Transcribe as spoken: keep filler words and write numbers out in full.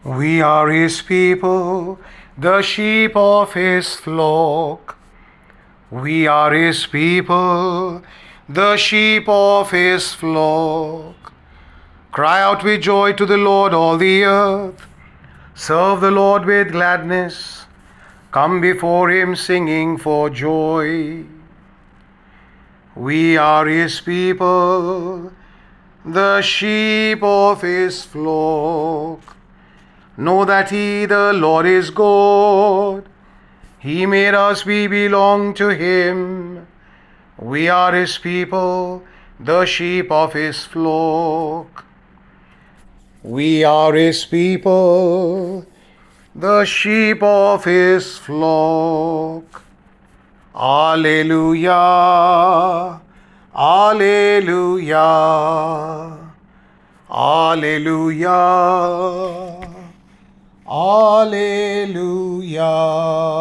We are his people, the sheep of his flock. We are his people, the sheep of his flock. Cry out with joy to the Lord, all the earth. Serve the Lord with gladness. Come before him singing for joy. We are his people, the sheep of his flock. Know that he, the Lord, is God. He made us, we belong to him. We are his people, the sheep of his flock. We are his people, the sheep of his flock. Alleluia, alleluia, alleluia. Alleluia.